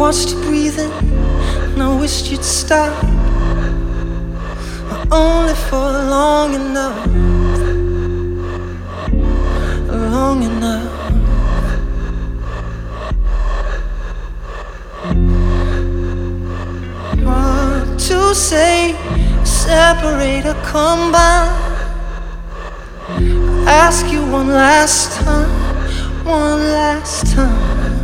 watched you breathing, and I wished you'd stop, but only for long enough, long enough. What to say, separate or combine? Ask you one last time, one last time.